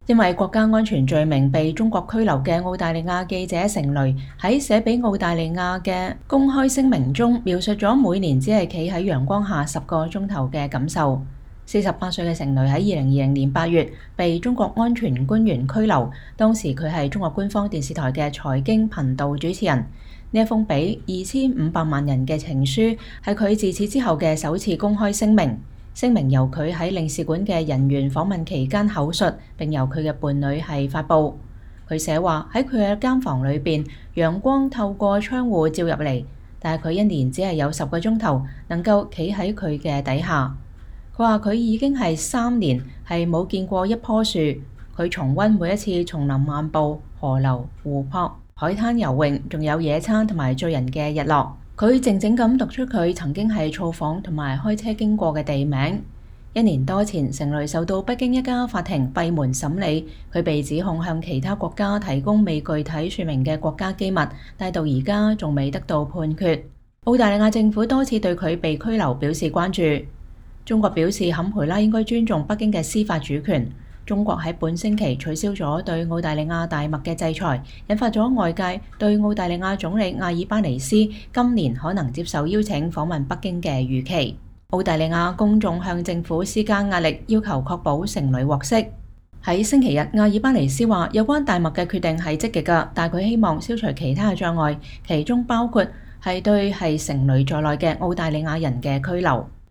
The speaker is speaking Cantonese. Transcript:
因為國家安全罪名被中國拘留嘅澳大利亞記者成蕾喺寫俾澳大利亞嘅公開聲明中，描述咗每年只係企喺陽光下10個鐘頭嘅感受。48歲嘅成蕾喺2020年8月被中國安全官員拘留，當時佢係中國官方電視台嘅財經頻道主持人。呢一封俾2500萬人嘅情書係佢自此之後嘅首次公開聲明。聲明由佢喺領事館嘅人員訪問期間口述，並由佢嘅伴侶係發布。佢寫話喺佢嘅間房裏邊，陽光透過窗戶照入嚟，但係佢一年只係有10個鐘頭能夠企喺佢嘅底下。佢話佢已經係3年係冇見過一棵樹。佢重溫每一次叢林漫步、河流、湖泊、海灘游泳，仲有野餐同埋醉人嘅日落。佢靜靜咁讀出佢曾經係造訪同埋開車經過嘅地名。1年多前，成蕾受到北京一家法庭閉門審理，佢被指控向其他國家提供未具體說明嘅國家機密，但到而家仲未得到判決。澳大利亞政府多次對佢被拘留表示關注。中國表示坎培拉應該尊重北京嘅司法主權。中國喺本星期取消咗對澳大利亞大麥嘅制裁，引發咗外界對澳大利亞總理阿爾巴尼斯今年可能接受邀請訪問北京嘅預期。澳大利亞公眾向政府施加壓力，要求確保成蕾獲釋。喺星期日，阿爾巴尼斯話有關大麥嘅決定係積極㗎，但佢希望消除其他嘅障礙，其中包括係對係成蕾在內嘅澳大利亞人嘅拘留。